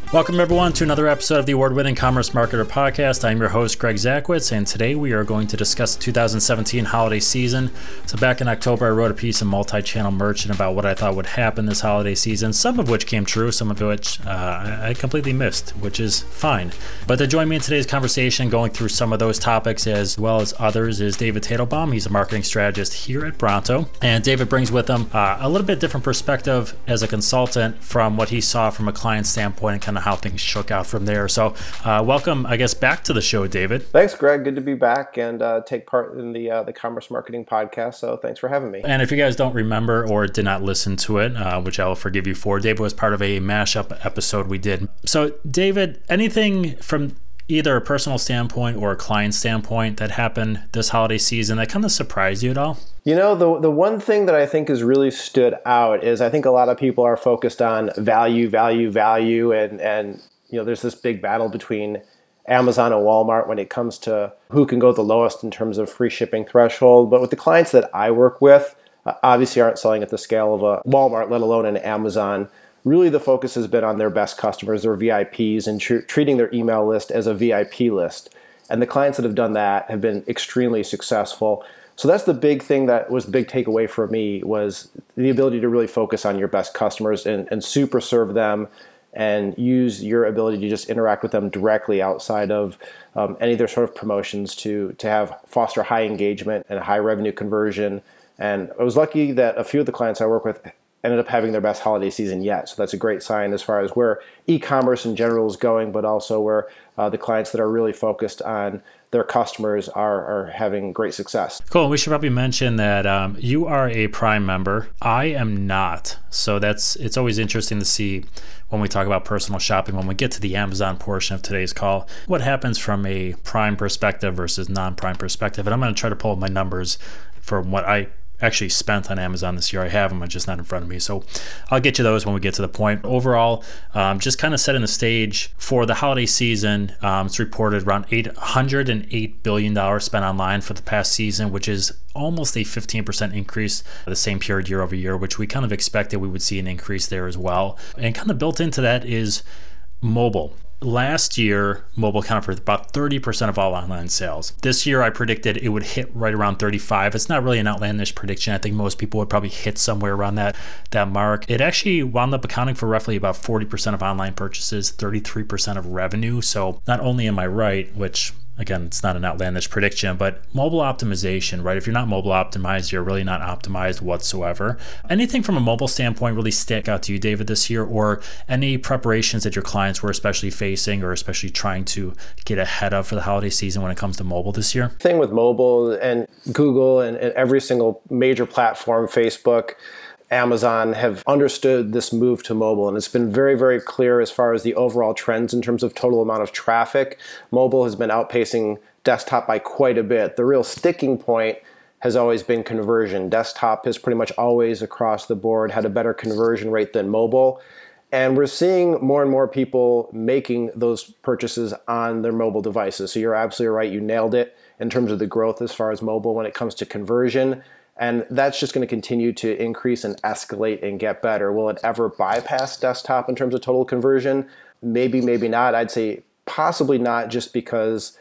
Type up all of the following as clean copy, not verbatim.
Welcome, everyone, to another episode of the award-winning Commerce Marketer Podcast. I'm your host, Greg Zackwitz, and today we are going to discuss the 2017 holiday season. So back in October, I wrote a piece in Multi-Channel Merchant about what I thought would happen this holiday season, some of which came true, some of which I completely missed, which is fine. But to join me in today's conversation, going through some of those topics as well as others, is David Tadelbaum. He's a marketing strategist here at Bronto, and David brings with him a little bit different perspective as a consultant from what he saw from a client standpoint and kind of how things shook out from there. So welcome, I guess, back to the show, David. Thanks, Greg. Good to be back and take part in the Commerce Marketing Podcast. So thanks for having me. And if you guys don't remember or did not listen to it, which I will forgive you for, David was part of a mashup episode we did. So David, anything from either a personal standpoint or a client standpoint that happened this holiday season that kind of surprised you at all? You know, the one thing that I think has really stood out is I think a lot of people are focused on value, and you know, there's this big battle between Amazon and Walmart when it comes to who can go the lowest in terms of free shipping threshold. But with the clients that I work with, obviously aren't selling at the scale of a Walmart, let alone an Amazon. Really, the focus has been on their best customers, their VIPs, and treating their email list as a VIP list. And the clients that have done that have been extremely successful. So that's the big thing that was the big takeaway for me, was the ability to really focus on your best customers and super serve them and use your ability to just interact with them directly outside of any of their sort of promotions to have foster high engagement and high revenue conversion. And I was lucky that a few of the clients I work with ended up having their best holiday season yet. So that's a great sign as far as where e-commerce in general is going, but also where the clients that are really focused on their customers are having great success. Cool. We should probably mention that you are a Prime member. I am not. So it's always interesting to see when we talk about personal shopping, when we get to the Amazon portion of today's call, what happens from a Prime perspective versus non-Prime perspective. And I'm going to try to pull up my numbers for what I actually spent on Amazon this year. I have them, just not in front of me. So I'll get you those when we get to the point. Overall, just kind of setting the stage for the holiday season. It's reported around $808 billion spent online for the past season, which is almost a 15% increase the same period year over year, which we kind of expected we would see an increase there as well. And kind of built into that is mobile. Last year, mobile accounted for about 30% of all online sales. This year, I predicted it would hit right around 35. It's not really an outlandish prediction. I think most people would probably hit somewhere around that mark. It actually wound up accounting for roughly about 40% of online purchases, 33% of revenue. So not only am I right, which again, it's not an outlandish prediction, but mobile optimization, right? If you're not mobile optimized, you're really not optimized whatsoever. Anything from a mobile standpoint really stick out to you, David, this year, or any preparations that your clients were especially facing or especially trying to get ahead of for the holiday season when it comes to mobile this year? The thing with mobile and Google and every single major platform, Facebook, Amazon, have understood this move to mobile, and it's been very, very clear as far as the overall trends in terms of total amount of traffic. Mobile has been outpacing desktop by quite a bit. The real sticking point has always been conversion. Desktop has pretty much always across the board had a better conversion rate than mobile. And we're seeing more and more people making those purchases on their mobile devices. So you're absolutely right. You nailed it in terms of the growth as far as mobile when it comes to conversion. And that's just going to continue to increase and escalate and get better. Will it ever bypass desktop in terms of total conversion? Maybe, maybe not. I'd say possibly not, just because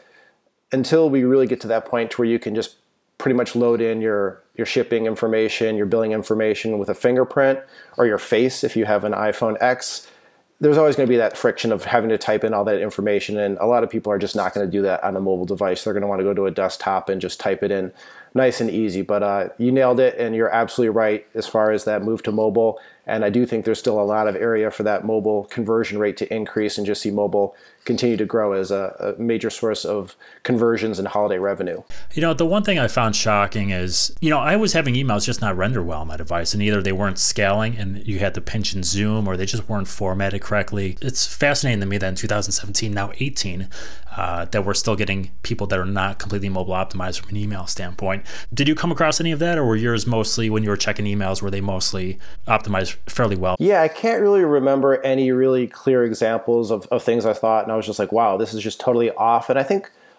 until we really get to that point where you can just pretty much load in your shipping information, your billing information with a fingerprint or your face if you have an iPhone X, there's always going to be that friction of having to type in all that information. And a lot of people are just not going to do that on a mobile device. They're going to want to go to a desktop and just type it in nice and easy. But you nailed it, and you're absolutely right as far as that move to mobile. And I do think there's still a lot of area for that mobile conversion rate to increase and just see mobile continue to grow as a major source of conversions and holiday revenue. You know, the one thing I found shocking is, I was having emails just not render well on my device, and either they weren't scaling and you had to pinch and zoom, or they just weren't formatted correctly. It's fascinating to me that in 2017, now 18, that we're still getting people that are not completely mobile optimized from an email standpoint. Did you come across any of that, or were yours mostly, when you were checking emails, were they mostly optimized fairly well? Yeah, I can't really remember any really clear examples of things I thought, and I was just like, wow, this is just totally off. And I think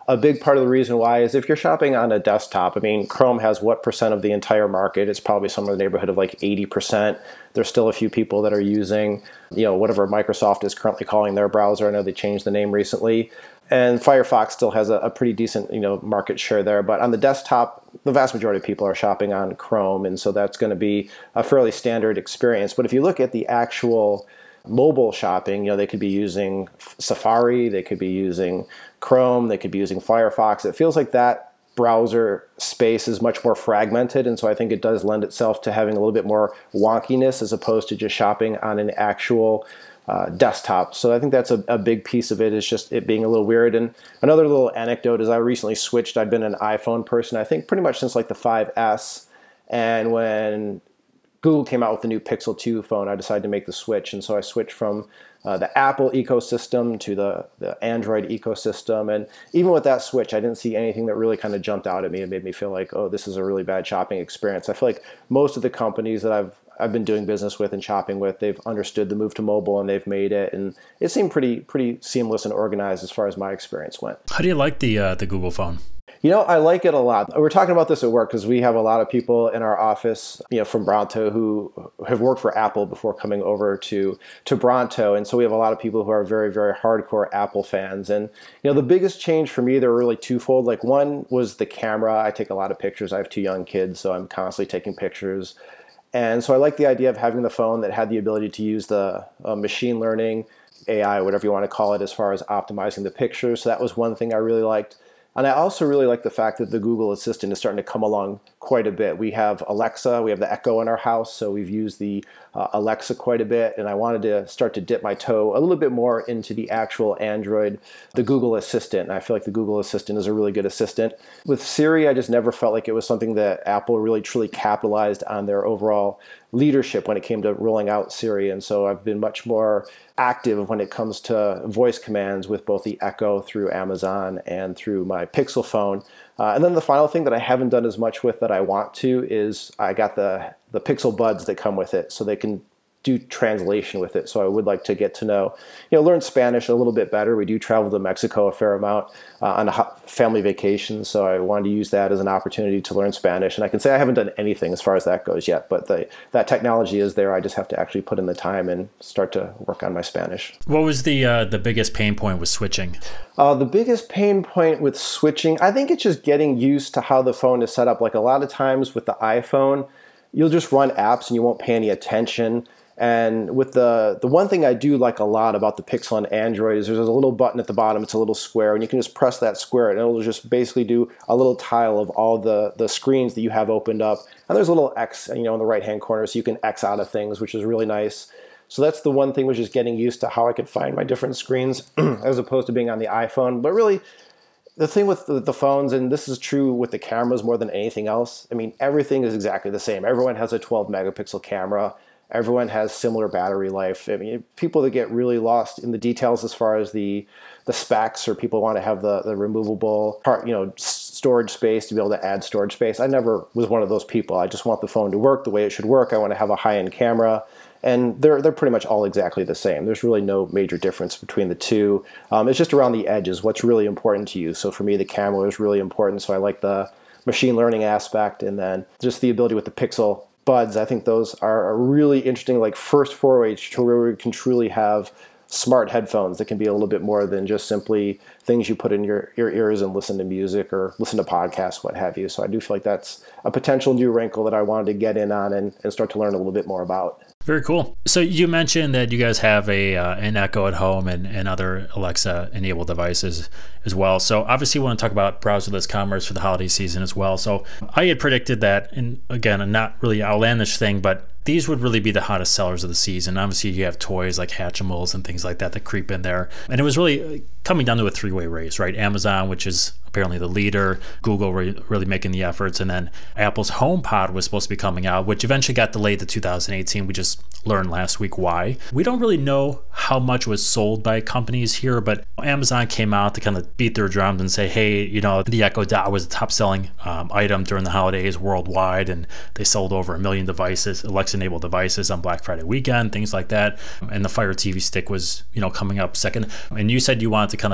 a big part of the reason why is if you're shopping on a desktop, I mean, Chrome has what percent of the entire market? It's probably somewhere in the neighborhood of like 80%. There's still a few people that are using, whatever Microsoft is currently calling their browser. I know they changed the name recently. And Firefox still has a pretty decent, market share there. But on the desktop, the vast majority of people are shopping on Chrome. And so that's going to be a fairly standard experience. But if you look at the actual mobile shopping, they could be using Safari, they could be using Chrome, they could be using Firefox. It feels like that browser space is much more fragmented, and so I think it does lend itself to having a little bit more wonkiness as opposed to just shopping on an actual desktop. So I think that's a big piece of it, is just it being a little weird. And another little anecdote is I recently switched. I'd been an iPhone person, I think pretty much since like the 5S, and when Google came out with the new Pixel 2 phone, I decided to make the switch. And so I switched from the Apple ecosystem to the Android ecosystem. And even with that switch, I didn't see anything that really kind of jumped out at me and made me feel like, oh, this is a really bad shopping experience. I feel like most of the companies that I've been doing business with and shopping with, they've understood the move to mobile and they've made it. And it seemed pretty seamless and organized as far as my experience went. How do you like the Google phone? I like it a lot. We're talking about this at work because we have a lot of people in our office, from Bronto who have worked for Apple before coming over to Bronto. And so we have a lot of people who are very, very hardcore Apple fans. And, the biggest change for me, they're really twofold. Like one was the camera. I take a lot of pictures. I have 2 young kids, so I'm constantly taking pictures. And so I like the idea of having the phone that had the ability to use the machine learning, AI, whatever you want to call it, as far as optimizing the pictures. So that was one thing I really liked. And I also really like the fact that the Google Assistant is starting to come along quite a bit. We have Alexa, we have the Echo in our house, so we've used the Alexa quite a bit, and I wanted to start to dip my toe a little bit more into the actual Android, the Google Assistant, and I feel like the Google Assistant is a really good assistant. With Siri, I just never felt like it was something that Apple really truly capitalized on their overall leadership when it came to rolling out Siri, and so I've been much more active when it comes to voice commands with both the Echo through Amazon and through my Pixel phone. And then the final thing that I haven't done as much with that I want to is I got the Pixel Buds that come with it, so they can do translation with it. So I would like to get to know, learn Spanish a little bit better. We do travel to Mexico a fair amount on a family vacation. So I wanted to use that as an opportunity to learn Spanish. And I can say I haven't done anything as far as that goes yet, but that technology is there. I just have to actually put in the time and start to work on my Spanish. What was the biggest pain point with switching? The biggest pain point with switching, I think it's just getting used to how the phone is set up. Like a lot of times with the iPhone, you'll just run apps and you won't pay any attention. And with the one thing I do like a lot about the Pixel on Android is there's a little button at the bottom. It's a little square, and you can just press that square, and it'll just basically do a little tile of all the screens that you have opened up. And there's a little X, in the right-hand corner, so you can X out of things, which is really nice. So that's the one thing, was just getting used to how I could find my different screens as opposed to being on the iPhone. But really, the thing with the phones, and this is true with the cameras more than anything else, everything is exactly the same. Everyone has a 12-megapixel camera. Everyone has similar battery life. People that get really lost in the details as far as the specs, or people want to have the removable part, storage space to be able to add storage space. I never was one of those people. I just want the phone to work the way it should work. I want to have a high-end camera, and they're pretty much all exactly the same. There's really no major difference between the two. It's just around the edges, what's really important to you. So for me, the camera is really important. So I like the machine learning aspect, and then just the ability with the Pixel Buds. I think those are a really interesting, like, first foray to where we can truly have smart headphones that can be a little bit more than just simply things you put in your ears and listen to music or listen to podcasts, what have you. So I do feel like that's a potential new wrinkle that I wanted to get in on and start to learn a little bit more about. Very cool. So you mentioned that you guys have an Echo at home and other Alexa-enabled devices as well. So obviously we want to talk about browserless commerce for the holiday season as well. So I had predicted that, and again, a not really outlandish thing, but these would really be the hottest sellers of the season. Obviously, you have toys like Hatchimals and things like that creep in there. And it was really coming down to a three-way race, right? Amazon, which is apparently the leader, Google really making the efforts, and then Apple's HomePod was supposed to be coming out, which eventually got delayed to 2018. We just learned last week why. We don't really know how much was sold by companies here, but Amazon came out to kind of beat their drums and say, hey, the Echo Dot was the top-selling item during the holidays worldwide, and they sold over 1 million devices, Alexa-enabled devices on Black Friday weekend, things like that. And the Fire TV Stick was, coming up second. And you said you wanted to kind of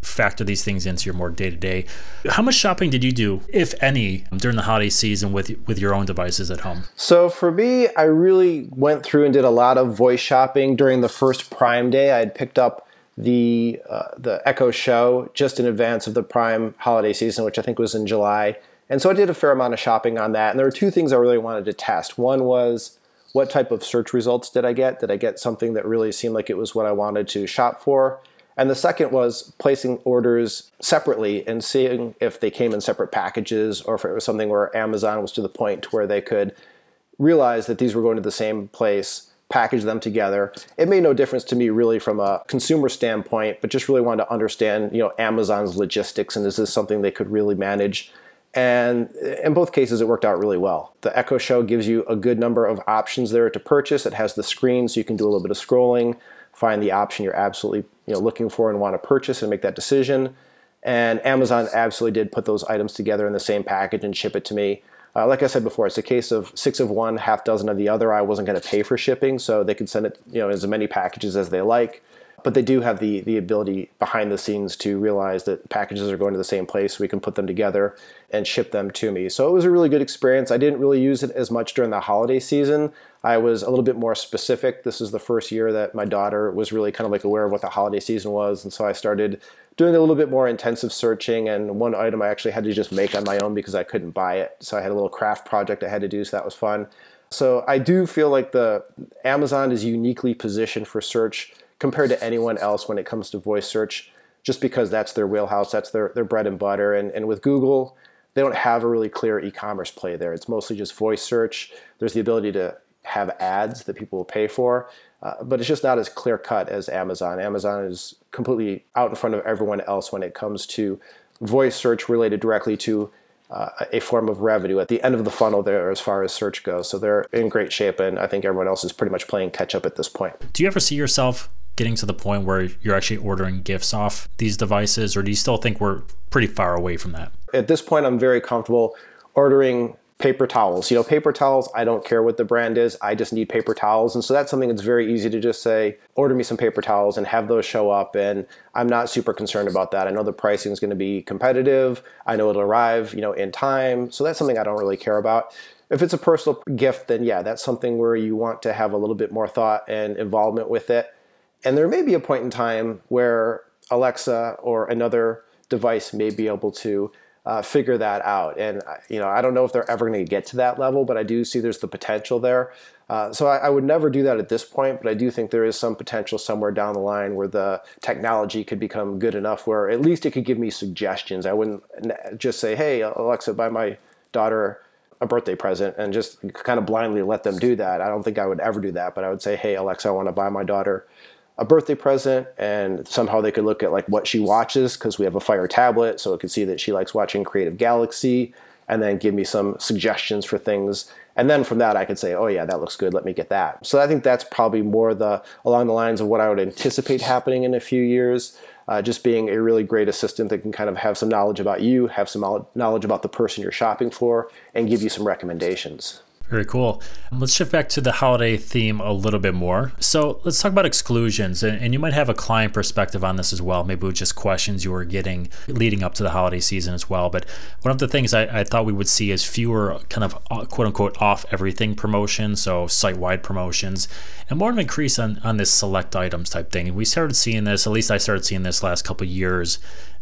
factor these things into your more day-to-day. How much shopping did you do, if any, during the holiday season with your own devices at home? So for me, I really went through and did a lot of voice shopping during the first Prime Day. I had picked up the Echo Show just in advance of the Prime holiday season, which I think was in July. And so I did a fair amount of shopping on that. And there were two things I really wanted to test. One was, what type of search results did I get? Did I get something that really seemed like it was what I wanted to shop for? And the second was placing orders separately and seeing if they came in separate packages, or if it was something where Amazon was to the point to where they could realize that these were going to the same place, package them together. It made no difference to me really from a consumer standpoint, but just really wanted to understand, Amazon's logistics, and is this something they could really manage? And in both cases, it worked out really well. The Echo Show gives you a good number of options there to purchase. It has the screen, so you can do a little bit of scrolling, find the option you're absolutely looking for and want to purchase, and make that decision. And Amazon absolutely did put those items together in the same package and ship it to me. Like I said before, it's a case of 6 of one, half dozen of the other. I wasn't going to pay for shipping, so they could send it as many packages as they like. But they do have the ability behind the scenes to realize that packages are going to the same place, so we can put them together and ship them to me. So it was a really good experience. I didn't really use it as much during the holiday season. I was a little bit more specific. This is the first year that my daughter was really kind of like aware of what the holiday season was. And so I started doing a little bit more intensive searching. And one item I actually had to just make on my own because I couldn't buy it. So I had a little craft project I had to do, so that was fun. So I do feel like the Amazon is uniquely positioned for search compared to anyone else when it comes to voice search, just because that's their wheelhouse, that's their bread and butter. And with Google, they don't have a really clear e-commerce play there. It's mostly just voice search. There's the ability to have ads that people will pay for, but it's just not as clear cut as Amazon. Amazon is completely out in front of everyone else when it comes to voice search related directly to a form of revenue at the end of the funnel there as far as search goes. So they're in great shape, and I think everyone else is pretty much playing catch up at this point. Do you ever see yourself getting to the point where you're actually ordering gifts off these devices, or do you still think we're pretty far away from that? At this point, I'm very comfortable ordering paper towels. Paper towels, I don't care what the brand is. I just need paper towels. And so that's something that's very easy to just say, order me some paper towels and have those show up. And I'm not super concerned about that. I know the pricing is going to be competitive. I know it'll arrive, in time. So that's something I don't really care about. If it's a personal gift, then yeah, that's something where you want to have a little bit more thought and involvement with it. And there may be a point in time where Alexa or another device may be able to figure that out. And I don't know if they're ever going to get to that level, but I do see there's the potential there. So I would never do that at this point, but I do think there is some potential somewhere down the line where the technology could become good enough where at least it could give me suggestions. I wouldn't just say, hey, Alexa, buy my daughter a birthday present, and just kind of blindly let them do that. I don't think I would ever do that, but I would say, hey, Alexa, I want to buy my daughter a birthday present, and somehow they could look at like what she watches, because we have a Fire tablet, so it could see that she likes watching Creative Galaxy, and then give me some suggestions for things. And then from that, I could say, oh yeah, that looks good, let me get that. So I think that's probably more along the lines of what I would anticipate happening in a few years, just being a really great assistant that can kind of have some knowledge about you, have some knowledge about the person you're shopping for, and give you some recommendations. Very cool. Let's shift back to the holiday theme a little bit more. So let's talk about exclusions, and you might have a client perspective on this as well, maybe with just questions you were getting leading up to the holiday season as well. But one of the things I thought we would see is fewer kind of quote unquote off everything promotions, so site-wide promotions, and more of an increase on this select items type thing. And we started seeing this, at least I started seeing this last couple of years,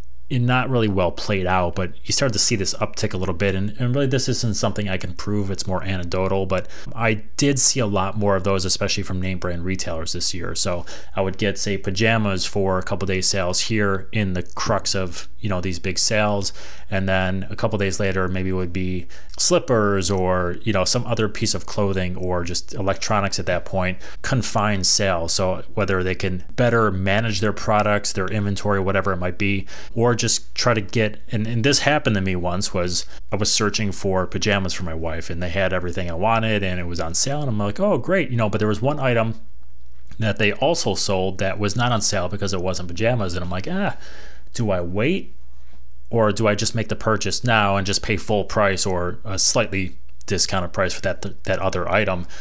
not really well played out, but you start to see this uptick a little bit. And really, this isn't something I can prove. It's more anecdotal, but I did see a lot more of those, especially from name brand retailers this year. So I would get, say, pajamas for a couple days sales here in the crux of, these big sales. And then a couple days later, maybe it would be slippers or, some other piece of clothing or just electronics at that point, confined sales. So whether they can better manage their products, their inventory, whatever it might be, or just try to get, and this happened to me once, was I was searching for pajamas for my wife and they had everything I wanted and it was on sale. And I'm like, oh, great. But there was one item that they also sold that was not on sale because it wasn't pajamas. And I'm like, do I wait? Or do I just make the purchase now and just pay full price or a slightly discounted price for that other item?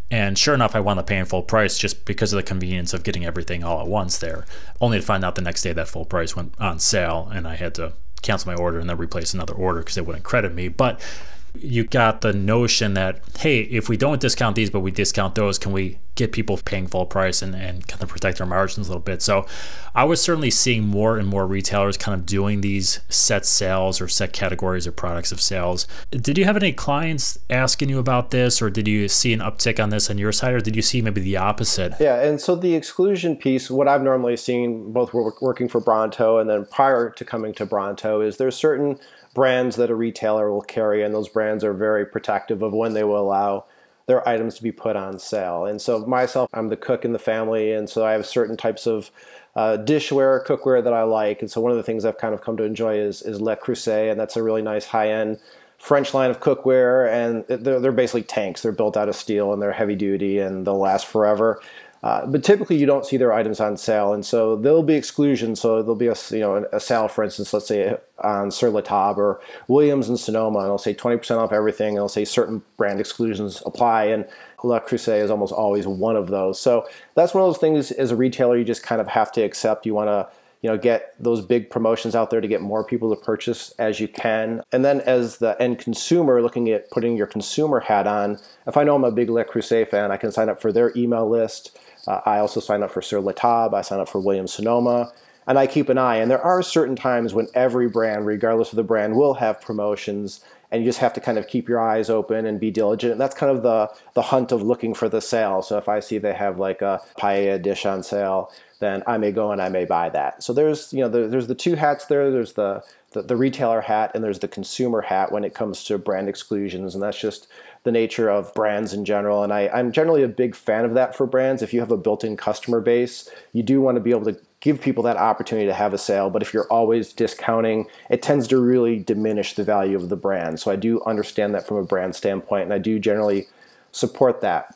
And sure enough, I wound up paying full price just because of the convenience of getting everything all at once there, only to find out the next day that full price went on sale and I had to cancel my order and then replace another order because they wouldn't credit me. But you got the notion that, hey, if we don't discount these, but we discount those, can we get people paying full price and kind of protect our margins a little bit? So I was certainly seeing more and more retailers kind of doing these set sales or set categories or products of sales. Did you have any clients asking you about this, or did you see an uptick on this on your side, or did you see maybe the opposite? Yeah, and so the exclusion piece, what I've normally seen both working for Bronto and then prior to coming to Bronto, is there's certain brands that a retailer will carry, and those brands are very protective of when they will allow their items to be put on sale. And so myself, I'm the cook in the family, and so I have certain types of dishware, cookware that I like. And so one of the things I've kind of come to enjoy is Le Creuset, and that's a really nice high-end French line of cookware, and they're basically tanks. They're built out of steel, and they're heavy duty, and they'll last forever. But typically, you don't see their items on sale, and so there'll be exclusions. So there'll be a sale, for instance, let's say on Sur La Table or Williams and Sonoma, and they'll say 20% off everything, and they'll say certain brand exclusions apply, and Le Creuset is almost always one of those. So that's one of those things as a retailer you just kind of have to accept. You want to get those big promotions out there to get more people to purchase as you can. And then as the end consumer, looking at putting your consumer hat on, if I know I'm a big Le Creuset fan, I can sign up for their email list. I also sign up for Sur La Table. I sign up for Williams Sonoma. And I keep an eye. And there are certain times when every brand, regardless of the brand, will have promotions. And you just have to kind of keep your eyes open and be diligent. And that's kind of the hunt of looking for the sale. So if I see they have like a paella dish on sale, then I may go and I may buy that. So there's the two hats there. There's the retailer hat and there's the consumer hat when it comes to brand exclusions. And that's just the nature of brands in general. And I'm generally a big fan of that for brands. If you have a built-in customer base, you do want to be able to give people that opportunity to have a sale. But if you're always discounting, it tends to really diminish the value of the brand. So I do understand that from a brand standpoint, and I do generally support that.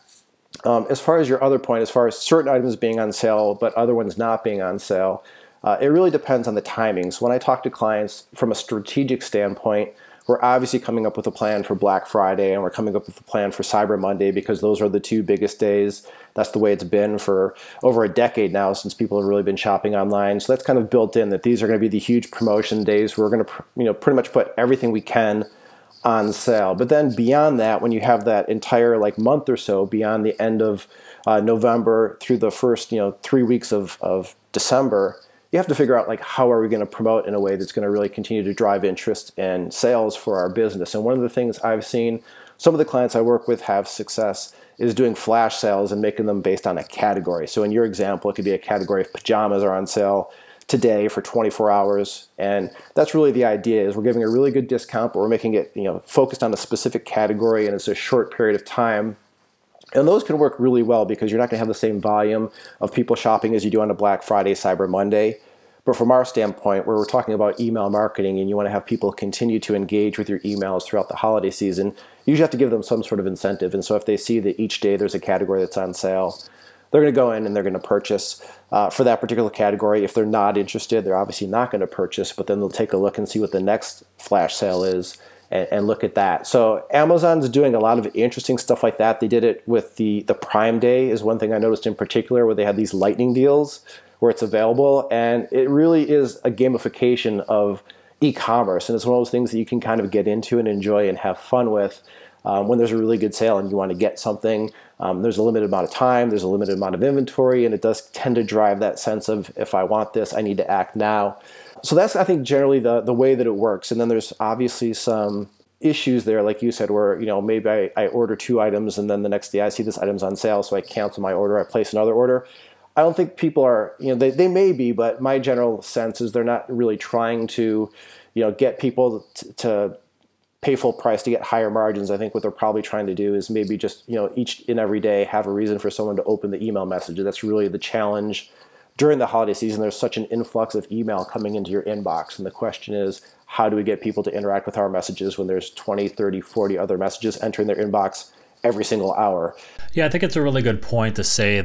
As far as your other point, as far as certain items being on sale, but other ones not being on sale, it really depends on the timing. So when I talk to clients from a strategic standpoint, we're obviously coming up with a plan for Black Friday, and we're coming up with a plan for Cyber Monday because those are the two biggest days. That's the way it's been for over a decade now since people have really been shopping online. So that's kind of built in that these are going to be the huge promotion days. We're going to pretty much put everything we can on sale. But then beyond that, when you have that entire month or so beyond the end of November through the first 3 weeks of December, you have to figure out how are we going to promote in a way that's going to really continue to drive interest and sales for our business. And one of the things I've seen some of the clients I work with have success is doing flash sales and making them based on a category. So in your example, it could be a category of pajamas are on sale today for 24 hours. And that's really the idea is we're giving a really good discount, but we're making it focused on a specific category and it's a short period of time. And those can work really well because you're not going to have the same volume of people shopping as you do on a Black Friday, Cyber Monday. But from our standpoint, where we're talking about email marketing and you want to have people continue to engage with your emails throughout the holiday season, you usually have to give them some sort of incentive. And so if they see that each day there's a category that's on sale, they're going to go in and they're going to purchase for that particular category. If they're not interested, they're obviously not going to purchase, but then they'll take a look and see what the next flash sale is and look at that. So Amazon's doing a lot of interesting stuff like that. They did it with the Prime Day is one thing I noticed in particular where they had these lightning deals where it's available. And it really is a gamification of e-commerce. And it's one of those things that you can kind of get into and enjoy and have fun with when there's a really good sale and you want to get something. There's a limited amount of time, there's a limited amount of inventory, and it does tend to drive that sense of if I want this, I need to act now. So that's, I think, generally the way that it works. And then there's obviously some issues there, like you said, where maybe I order 2 items and then the next day I see this item's on sale, so I cancel my order, I place another order. I don't think people are, they may be, but my general sense is they're not really trying to, get people to pay full price to get higher margins. I think what they're probably trying to do is maybe just, each and every day have a reason for someone to open the email message. That's really the challenge during the holiday season. There's such an influx of email coming into your inbox. And the question is, how do we get people to interact with our messages when there's 20, 30, 40 other messages entering their inbox every single hour? Yeah, I think it's a really good point to say that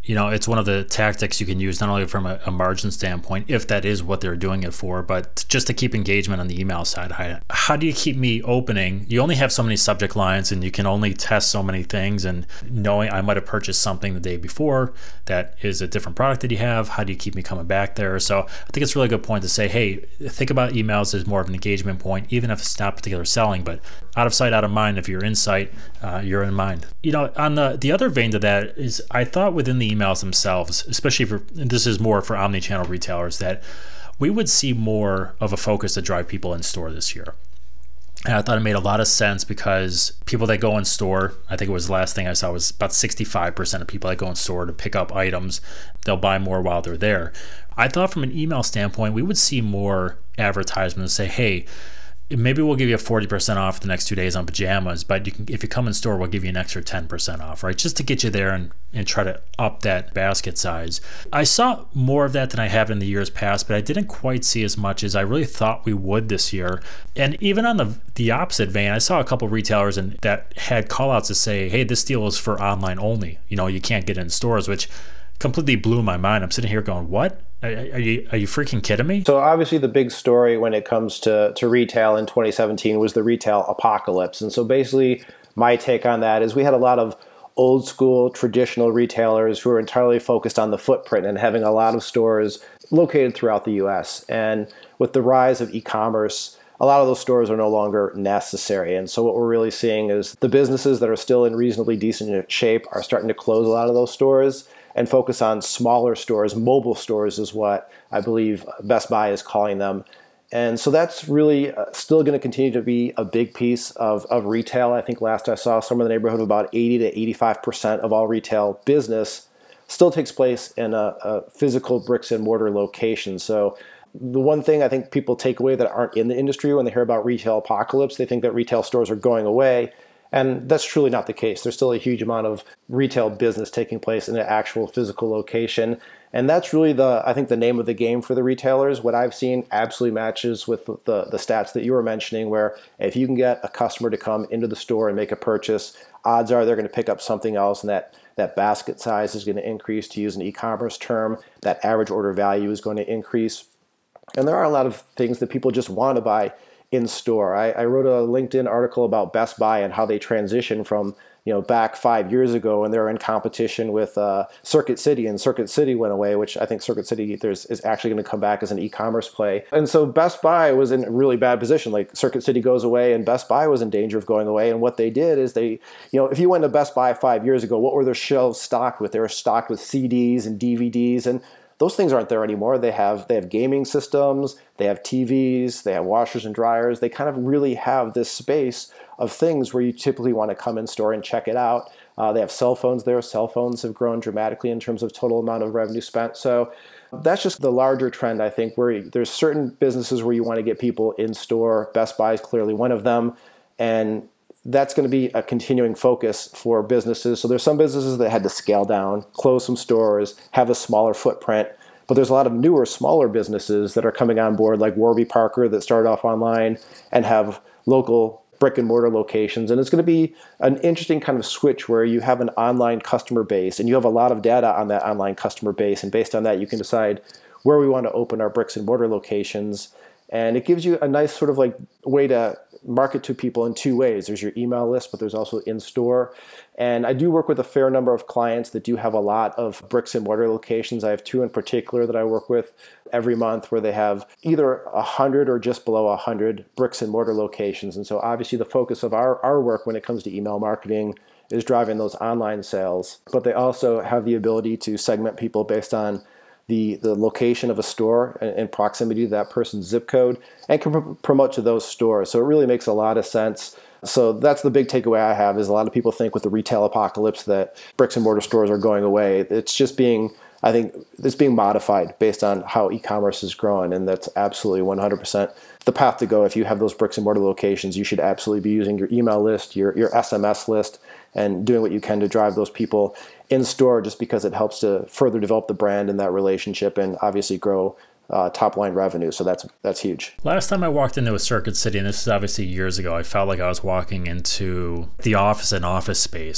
it's one of the tactics you can use not only from a margin standpoint, if that is what they're doing it for, but just to keep engagement on the email side. How do you keep me opening? You only have so many subject lines and you can only test so many things, and knowing I might have purchased something the day before that is a different product that you have, how do you keep me coming back there? So I think it's a really good point to say, hey, think about emails as more of an engagement point, even if it's not particular selling, but out of sight, out of mind. If you're in sight, you're in mind. On the other vein to that is, I thought within the emails themselves, especially and this is more for omni-channel retailers, that we would see more of a focus to drive people in store this year. And I thought it made a lot of sense because people that go in store, I think it was the last thing I saw, was about 65% of people that go in store to pick up items, they'll buy more while they're there. I thought from an email standpoint, we would see more advertisements say, hey, maybe we'll give you a 40% off the next 2 days on pajamas, but if you come in store, we'll give you an extra 10% off, right? Just to get you there and try to up that basket size. I saw more of that than I have in the years past, but I didn't quite see as much as I really thought we would this year. And even on the opposite vein, I saw a couple of retailers that had call outs to say, hey, this deal is for online only. You can't get it in stores, which completely blew my mind. I'm sitting here going, what? Are you freaking kidding me? So obviously the big story when it comes to retail in 2017 was the retail apocalypse. And so basically my take on that is we had a lot of old school traditional retailers who were entirely focused on the footprint and having a lot of stores located throughout the US. And with the rise of e-commerce, a lot of those stores are no longer necessary. And so what we're really seeing is the businesses that are still in reasonably decent shape are starting to close a lot of those stores and focus on smaller stores. Mobile stores is what I believe Best Buy is calling them. And so that's really still going to continue to be a big piece of retail. I think last I saw somewhere in the neighborhood of about 80 to 85% of all retail business still takes place in a physical bricks and mortar location. So the one thing I think people take away that aren't in the industry when they hear about retail apocalypse, they think that retail stores are going away. And that's truly not the case. There's still a huge amount of retail business taking place in an actual physical location. And that's really I think the name of the game for the retailers. What I've seen absolutely matches with the stats that you were mentioning, where if you can get a customer to come into the store and make a purchase, odds are they're going to pick up something else, and that basket size is going to increase, to use an e-commerce term. That average order value is going to increase. And there are a lot of things that people just want to buy in store. I wrote a LinkedIn article about Best Buy and how they transitioned from back 5 years ago, and they're in competition with Circuit City, and Circuit City went away, which I think Circuit City is actually going to come back as an e-commerce play. And so Best Buy was in a really bad position. Like, Circuit City goes away and Best Buy was in danger of going away. And what they did is if you went to Best Buy 5 years ago, what were their shelves stocked with? They were stocked with CDs and DVDs, and those things aren't there anymore. They have gaming systems, they have TVs, they have washers and dryers. They kind of really have this space of things where you typically want to come in store and check it out. They have cell phones there. Cell phones have grown dramatically in terms of total amount of revenue spent. So that's just the larger trend, I think, where there's certain businesses where you want to get people in store. Best Buy is clearly one of them. And that's going to be a continuing focus for businesses. So there's some businesses that had to scale down, close some stores, have a smaller footprint. But there's a lot of newer, smaller businesses that are coming on board, like Warby Parker, that started off online and have local brick and mortar locations. And it's going to be an interesting kind of switch where you have an online customer base and you have a lot of data on that online customer base. And based on that, you can decide where we want to open our bricks and mortar locations. And it gives you a nice sort of like way to market to people in two ways. There's your email list, but there's also in-store. And I do work with a fair number of clients that do have a lot of bricks and mortar locations. I have two in particular that I work with every month where they have either 100 or just below 100 bricks and mortar locations. And so obviously the focus of our work when it comes to email marketing is driving those online sales. But they also have the ability to segment people based on the location of a store and proximity to that person's zip code, and can promote to those stores. So it really makes a lot of sense. So that's the big takeaway I have, is a lot of people think with the retail apocalypse that bricks and mortar stores are going away. It's just I think it's being modified based on how e-commerce is growing, and that's absolutely 100% the path to go. If you have those bricks and mortar locations, you should absolutely be using your email list, your SMS list, and doing what you can to drive those people in store, just because it helps to further develop the brand and that relationship, and obviously grow top line revenue. So that's huge. Last time I walked into a Circuit City, and this is obviously years ago, I felt like I was walking into the office and office space.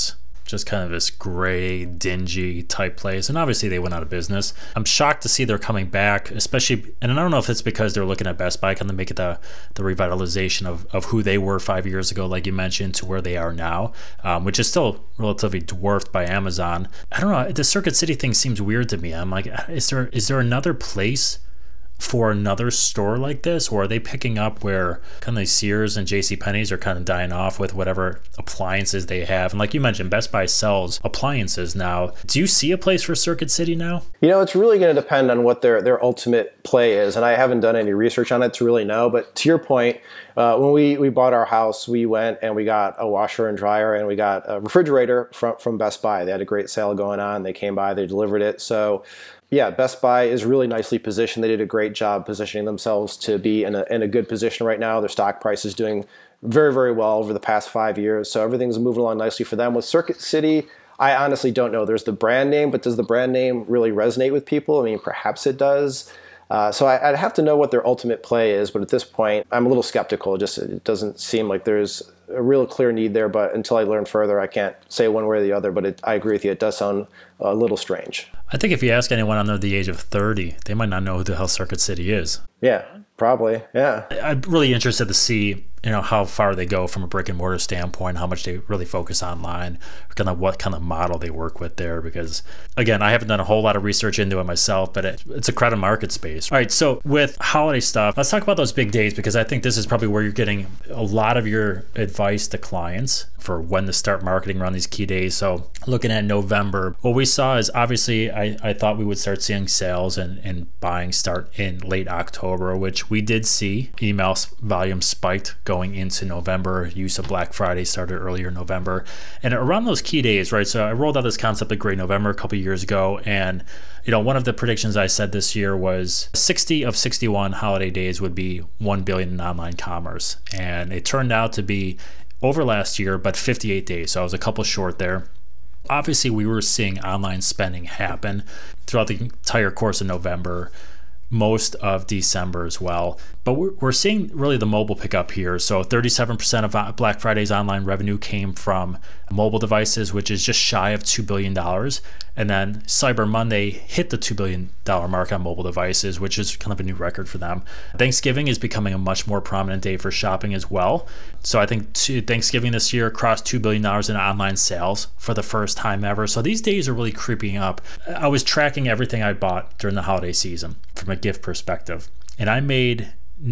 just kind of this gray, dingy type place. And obviously they went out of business. I'm shocked to see they're coming back, especially, and I don't know if it's because they're looking at Best Buy, kind of make it the revitalization of who they were 5 years ago, like you mentioned, to where they are now, which is still relatively dwarfed by Amazon. I don't know. The Circuit City thing seems weird to me. I'm like, is there another place for another store like this, or are they picking up where kind of the Sears and JCPenney's are kind of dying off with whatever appliances they have? And like you mentioned, Best Buy sells appliances now. Do you see a place for Circuit City now? It's really going to depend on what their ultimate play is, and I haven't done any research on it to really know. But to your point, when we bought our house, we went and we got a washer and dryer, and we got a refrigerator from Best Buy. They had a great sale going on. They came by, they delivered it. So yeah, Best Buy is really nicely positioned. They did a great job positioning themselves to be in a good position right now. Their stock price is doing very, very well over the past 5 years. So everything's moving along nicely for them. With Circuit City, I honestly don't know. There's the brand name, but does the brand name really resonate with people? I mean, perhaps it does. So I'd have to know what their ultimate play is. But at this point, I'm a little skeptical. It doesn't seem like there's a real clear need there. But until I learn further, I can't say one way or the other. But I agree with you. It does sound a little strange. I think if you ask anyone under the age of 30, they might not know who the hell Circuit City is. Yeah, probably. Yeah. I'm really interested to see, how far they go from a brick and mortar standpoint, how much they really focus online, kind of what kind of model they work with there. Because again, I haven't done a whole lot of research into it myself, but it's a crowded market space. All right. So with holiday stuff, let's talk about those big days, because I think this is probably where you're getting a lot of your advice to clients for when to start marketing around these key days. So looking at November, what we saw is obviously I thought we would start seeing sales and buying start in late October, which we did see. Email volume spiked going into November. Use of Black Friday started earlier in November. And around those key days, right? So I rolled out this concept of Great November a couple of years ago. And, one of the predictions I said this year was 60 of 61 holiday days would be 1 billion in online commerce. And it turned out to be over last year, but 58 days. So I was a couple short there. Obviously, we were seeing online spending happen throughout the entire course of November, most of December as well. But we're seeing really the mobile pickup here. So 37% of Black Friday's online revenue came from mobile devices, which is just shy of $2 billion. And then Cyber Monday hit the $2 billion mark on mobile devices, which is kind of a new record for them. Thanksgiving is becoming a much more prominent day for shopping as well. So I think Thanksgiving this year crossed $2 billion in online sales for the first time ever. So these days are really creeping up. I was tracking everything I bought during the holiday season from a gift perspective, and I made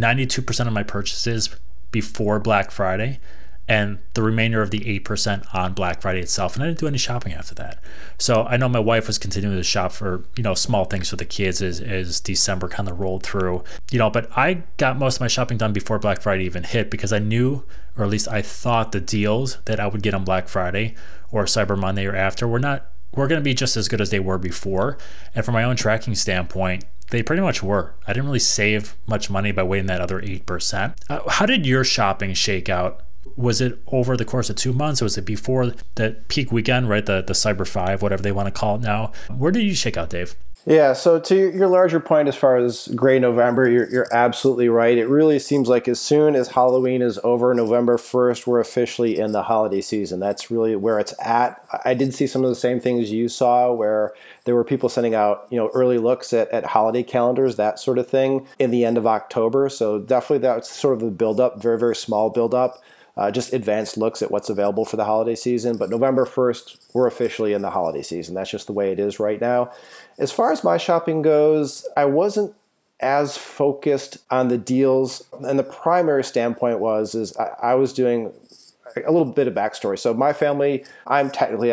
92% of my purchases before Black Friday, and the remainder of the 8% on Black Friday itself. And I didn't do any shopping after that. So I know my wife was continuing to shop for, small things for the kids as December kind of rolled through, but I got most of my shopping done before Black Friday even hit, because I knew, or at least I thought, the deals that I would get on Black Friday or Cyber Monday or after were going to be just as good as they were before. And from my own tracking standpoint, they pretty much were. I didn't really save much money by waiting that other 8%. How did your shopping shake out? Was it over the course of 2 months? Or was it before the peak weekend, right? The Cyber 5, whatever they want to call it now. Where did you shake out, Dave? Yeah, so to your larger point as far as Gray November, you're absolutely right. It really seems like as soon as Halloween is over, November 1st, we're officially in the holiday season. That's really where it's at. I did see some of the same things you saw, where there were people sending out, early looks at holiday calendars, that sort of thing, in the end of October. So definitely that's sort of the buildup, very, very small buildup. Just advanced looks at what's available for the holiday season. But November 1st, we're officially in the holiday season. That's just the way it is right now. As far as my shopping goes, I wasn't as focused on the deals. And the primary standpoint is I was doing a little bit of backstory. So my family, I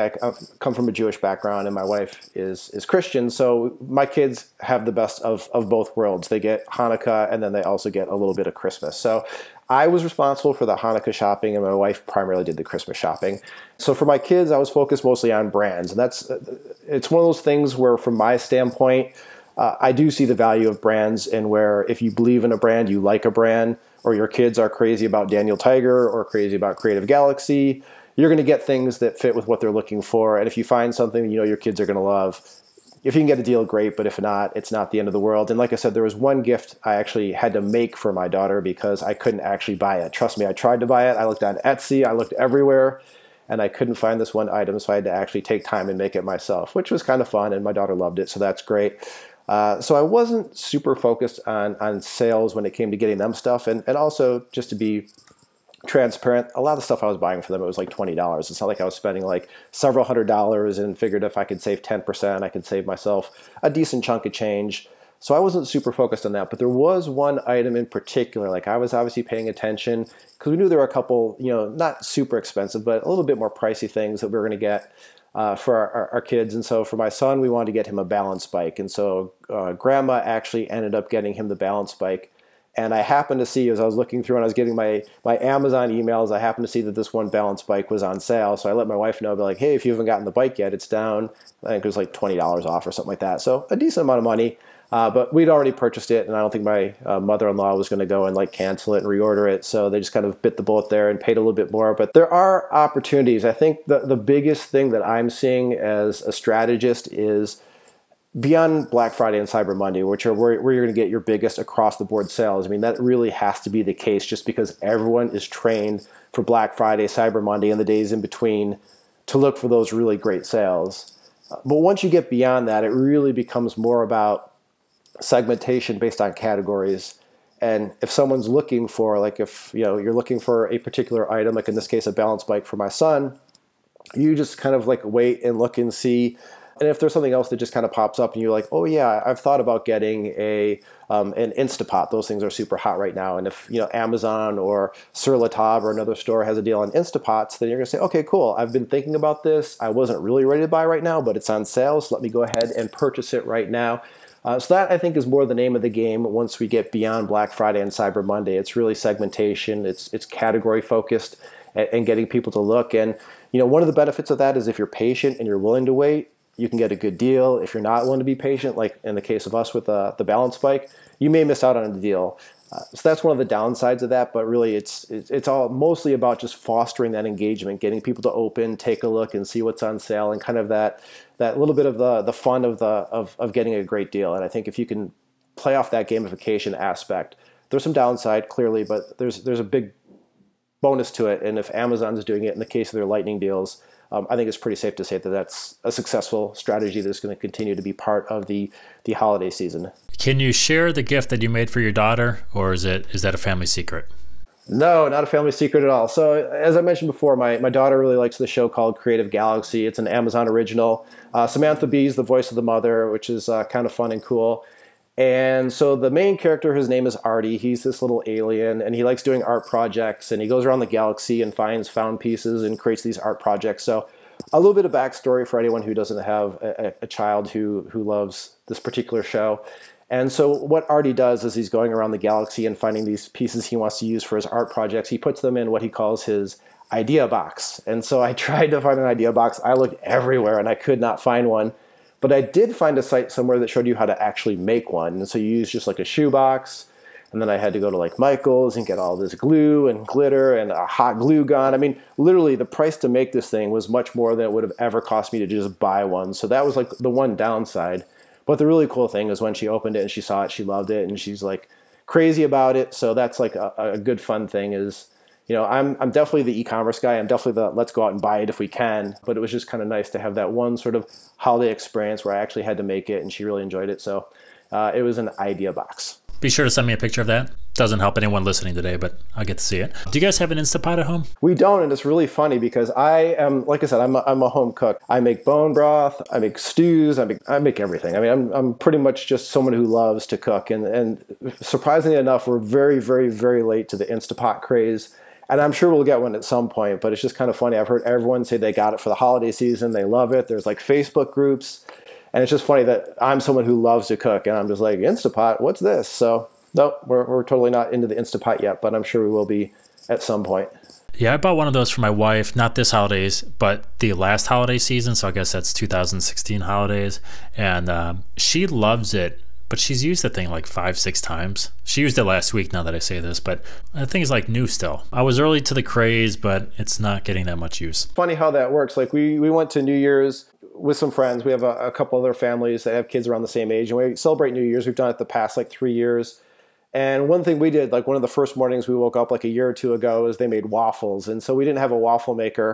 come from a Jewish background, and my wife is Christian. So my kids have the best of both worlds. They get Hanukkah, and then they also get a little bit of Christmas. So I was responsible for the Hanukkah shopping, and my wife primarily did the Christmas shopping. So for my kids, I was focused mostly on brands. And it's one of those things where, from my standpoint, I do see the value of brands, and where if you believe in a brand, you like a brand, or your kids are crazy about Daniel Tiger or crazy about Creative Galaxy, you're going to get things that fit with what they're looking for. And if you find something your kids are going to love, if you can get a deal, great. But if not, it's not the end of the world. And like I said, there was one gift I actually had to make for my daughter because I couldn't actually buy it. Trust me, I tried to buy it. I looked on Etsy. I looked everywhere. and I couldn't find this one item, so I had to actually take time and make it myself, which was kind of fun, and my daughter loved it, so that's great. So I wasn't super focused on sales when it came to getting them stuff, and also, just to be transparent, a lot of the stuff I was buying for them, it was like $20. It's not like I was spending like several $100s and figured if I could save 10%, I could save myself a decent chunk of change. So I wasn't super focused on that, but there was one item in particular, like I was obviously paying attention because we knew there were a couple, not super expensive, but a little bit more pricey things that we were going to get for our kids. And so for my son, we wanted to get him a balance bike. And so grandma actually ended up getting him the balance bike. And I happened to see, as I was looking through and I was getting my Amazon emails, I happened to see that this one balance bike was on sale. So I let my wife know, be like, hey, if you haven't gotten the bike yet, it's down. I think it was like $20 off or something like that. So a decent amount of money. But we'd already purchased it, and I don't think my mother-in-law was going to go and like cancel it and reorder it. So they just kind of bit the bullet there and paid a little bit more. But there are opportunities. I think the biggest thing that I'm seeing as a strategist is beyond Black Friday and Cyber Monday, which are where you're going to get your biggest across-the-board sales. I mean, that really has to be the case just because everyone is trained for Black Friday, Cyber Monday, and the days in between to look for those really great sales. But once you get beyond that, it really becomes more about segmentation based on categories. And if someone's looking for, like if you're looking for a particular item, like in this case a balance bike for my son, you just kind of like wait and look and see. And if there's something else that just kind of pops up and you're like, oh yeah, I've thought about getting an Instapot. Those things are super hot right now. And if Amazon or Sur La Table or another store has a deal on Instapots, then you're gonna say, okay, cool, I've been thinking about this. I wasn't really ready to buy right now, but it's on sale, so let me go ahead and purchase it right now. So that, I think, is more the name of the game once we get beyond Black Friday and Cyber Monday. It's really segmentation. It's category focused and getting people to look. And one of the benefits of that is if you're patient and you're willing to wait, you can get a good deal. If you're not willing to be patient, like in the case of us with the balance bike, you may miss out on a deal. So that's one of the downsides of that. But really, it's all mostly about just fostering that engagement, getting people to open, take a look, and see what's on sale, and kind of that little bit of the fun of getting a great deal. And I think if you can play off that gamification aspect, there's some downside clearly, but there's a big bonus to it. And if Amazon's doing it in the case of their lightning deals, I think it's pretty safe to say that that's a successful strategy that's going to continue to be part of the holiday season. Can you share the gift that you made for your daughter, or is that a family secret? No, not a family secret at all. So as I mentioned before, my daughter really likes the show called Creative Galaxy. It's an Amazon original. Samantha Bee is the voice of the mother, which is kind of fun and cool. And so the main character, his name is Artie. He's this little alien, and he likes doing art projects, and he goes around the galaxy and finds found pieces and creates these art projects. So a little bit of backstory for anyone who doesn't have a child who loves this particular show. And so what Artie does is he's going around the galaxy and finding these pieces he wants to use for his art projects. He puts them in what he calls his idea box. And so I tried to find an idea box. I looked everywhere and I could not find one. But I did find a site somewhere that showed you how to actually make one. And so you use just like a shoebox. And then I had to go to like Michael's and get all this glue and glitter and a hot glue gun. I mean, literally the price to make this thing was much more than it would have ever cost me to just buy one. So that was like the one downside. But the really cool thing is when she opened it and she saw it, she loved it, and she's like crazy about it. So that's like a good fun thing is, I'm definitely the e-commerce guy. I'm definitely the let's go out and buy it if we can. But it was just kind of nice to have that one sort of holiday experience where I actually had to make it, and she really enjoyed it. So it was an idea box. Be sure to send me a picture of that. Doesn't help anyone listening today, but I'll get to see it. Do you guys have an Instapot at home? We don't, and it's really funny because I am, like I said, I'm a home cook. I make bone broth, I make stews, I make everything. I mean, I'm pretty much just someone who loves to cook, and surprisingly enough, we're very, very, very late to the Instapot craze. And I'm sure we'll get one at some point, but it's just kind of funny. I've heard everyone say they got it for the holiday season. They love it. There's like Facebook groups. And it's just funny that I'm someone who loves to cook, and I'm just like, Instapot, what's this? So no, we're totally not into the Instapot yet, but I'm sure we will be at some point. Yeah, I bought one of those for my wife, not this holidays, but the last holiday season. So I guess that's 2016 holidays. And she loves it, but she's used the thing like 5-6 times. She used it last week, now that I say this, but the thing is like new still. I was early to the craze, but it's not getting that much use. Funny how that works. Like we went to New Year's with some friends. We have a couple other families that have kids around the same age, and we celebrate New Year's. We've done it the past like 3 years. And one thing we did, like one of the first mornings we woke up like a year or two ago, is they made waffles. And so we didn't have a waffle maker.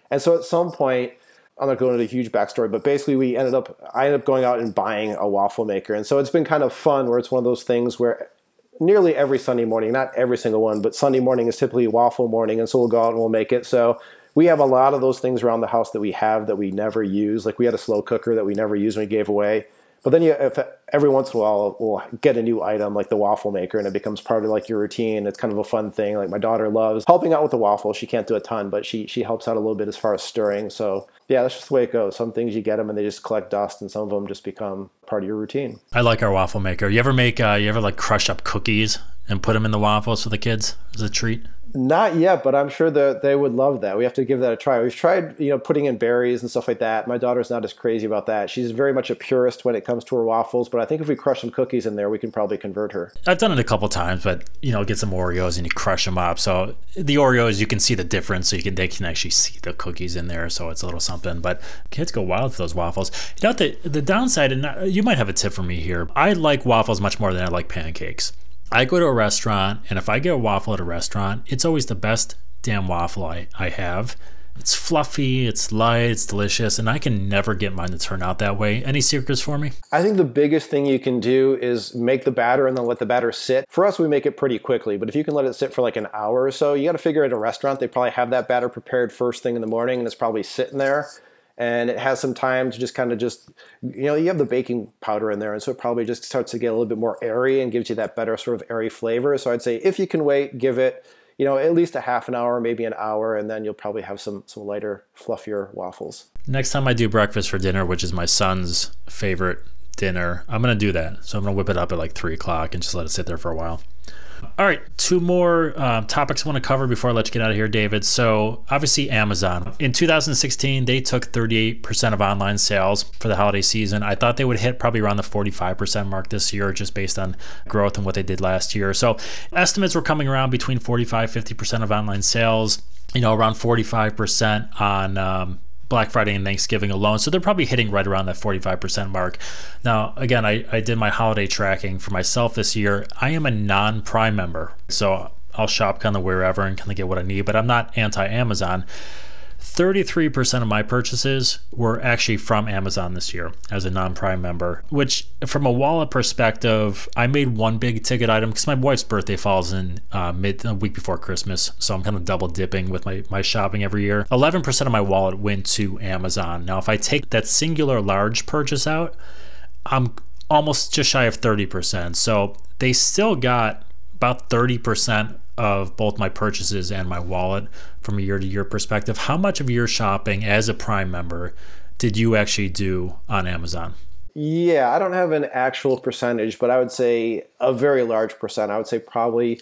And so at some point, I'm not going into a huge backstory, but basically I ended up going out and buying a waffle maker. And so it's been kind of fun where it's one of those things where nearly every Sunday morning, not every single one, but Sunday morning is typically waffle morning. And so we'll go out and we'll make it. So we have a lot of those things around the house that we never use. Like we had a slow cooker that we never used when we gave away. But then if every once in a while we'll get a new item like the waffle maker, and it becomes part of like your routine. It's kind of a fun thing. Like my daughter loves helping out with the waffle. She can't do a ton, but she helps out a little bit as far as stirring. So yeah, that's just the way it goes. Some things you get them and they just collect dust, and some of them just become part of your routine. I like our waffle maker. You ever like crush up cookies and put them in the waffles for the kids as a treat? Not yet, but I'm sure that they would love that. We have to give that a try. We've tried, putting in berries and stuff like that. My daughter's not as crazy about that. She's very much a purist when it comes to her waffles, but I think if we crush some cookies in there, we can probably convert her. I've done it a couple times, but get some Oreos and you crush them up. So the Oreos, you can see the difference. So they can actually see the cookies in there. So it's a little something. But kids go wild for those waffles. The downside, and you might have a tip for me here. I like waffles much more than I like pancakes. I go to a restaurant, and if I get a waffle at a restaurant, it's always the best damn waffle I have. It's fluffy, it's light, it's delicious, and I can never get mine to turn out that way. Any secrets for me? I think the biggest thing you can do is make the batter and then let the batter sit. For us, we make it pretty quickly, but if you can let it sit for like an hour or so, you got to figure at a restaurant, they probably have that batter prepared first thing in the morning, and it's probably sitting there. And it has some time to you have the baking powder in there. And so it probably just starts to get a little bit more airy and gives you that better sort of airy flavor. So I'd say if you can wait, give it, at least a half an hour, maybe an hour, and then you'll probably have some lighter, fluffier waffles. Next time I do breakfast for dinner, which is my son's favorite dinner, I'm going to do that. So I'm going to whip it up at like 3 o'clock and just let it sit there for a while. All right, 2 more topics I want to cover before I let you get out of here, David. So obviously Amazon. In 2016, they took 38% of online sales for the holiday season. I thought they would hit probably around the 45% mark this year, just based on growth and what they did last year. So estimates were coming around between 45-50% of online sales, around 45% on Black Friday and Thanksgiving alone. So they're probably hitting right around that 45% mark. Now, again, I did my holiday tracking for myself this year. I am a non-Prime member, so I'll shop kind of wherever and kind of get what I need, but I'm not anti-Amazon. 33% of my purchases were actually from Amazon this year as a non-Prime member, which from a wallet perspective, I made one big ticket item because my wife's birthday falls in a week before Christmas. So I'm kind of double dipping with my shopping every year. 11% of my wallet went to Amazon. Now, if I take that singular large purchase out, I'm almost just shy of 30%. So they still got about 30% of both my purchases and my wallet from a year-to-year perspective. How much of your shopping as a Prime member did you actually do on Amazon? Yeah, I don't have an actual percentage, but I would say a very large percent. I would say probably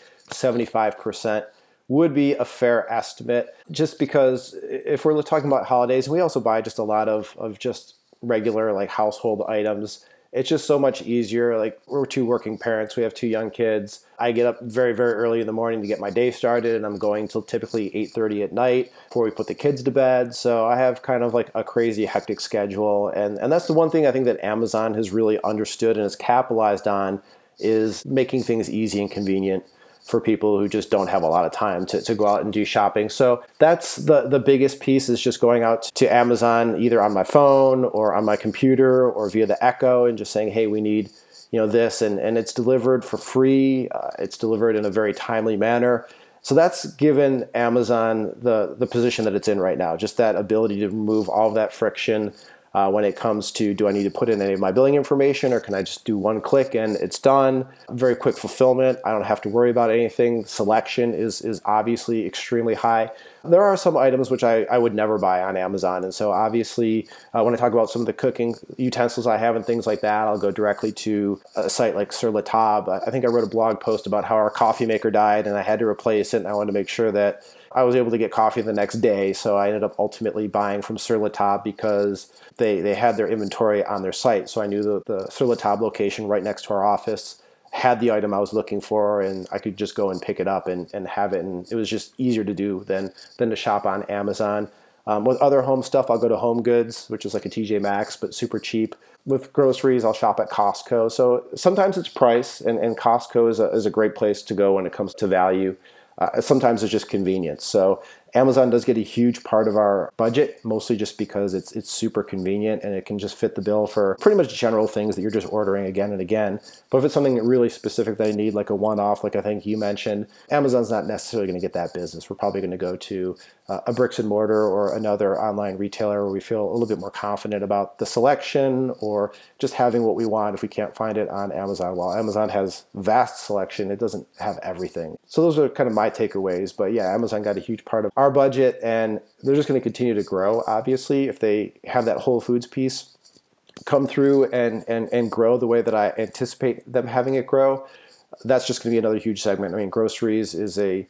75% would be a fair estimate, just because if we're talking about holidays, and we also buy just a lot of just regular like household items, it's just so much easier. Like, we're 2 working parents. We have 2 young kids. I get up very, very early in the morning to get my day started, and I'm going till typically 8:30 at night before we put the kids to bed. So I have kind of like a crazy hectic schedule. And that's the one thing I think that Amazon has really understood and has capitalized on, is making things easy and convenient for people who just don't have a lot of time to go out and do shopping. So that's the biggest piece, is just going out to Amazon, either on my phone or on my computer or via the Echo, and just saying, hey, we need this, and it's delivered for free. It's delivered in a very timely manner. So that's given Amazon the position that it's in right now, just that ability to remove all of that friction when it comes to, do I need to put in any of my billing information, or can I just do one click and it's done? Very quick fulfillment. I don't have to worry about anything. Selection is obviously extremely high. There are some items which I would never buy on Amazon. And so obviously, when I talk about some of the cooking utensils I have and things like that, I'll go directly to a site like Sur La Table. I think I wrote a blog post about how our coffee maker died and I had to replace it, and I wanted to make sure that I was able to get coffee the next day. So I ended up ultimately buying from Sur La Table because they had their inventory on their site. So I knew the Sur La Table location right next to our office had the item I was looking for, and I could just go and pick it up and have it. And it was just easier to do than to shop on Amazon. With other home stuff, I'll go to Home Goods, which is like a TJ Maxx, but super cheap. With groceries, I'll shop at Costco. So sometimes it's price, and Costco is a great place to go when it comes to value. Sometimes it's just convenience. So Amazon does get a huge part of our budget, mostly just because it's super convenient and it can just fit the bill for pretty much general things that you're just ordering again and again. But if it's something really specific that I need, like a one-off, like I think you mentioned, Amazon's not necessarily going to get that business. We're probably going to go to a bricks and mortar or another online retailer where we feel a little bit more confident about the selection or just having what we want if we can't find it on Amazon. While Amazon has vast selection, it doesn't have everything. So those are kind of my takeaways. But yeah, Amazon got a huge part of our budget, and they're just going to continue to grow, obviously, if they have that Whole Foods piece come through and grow the way that I anticipate them having it grow. That's just going to be another huge segment. I mean, groceries is a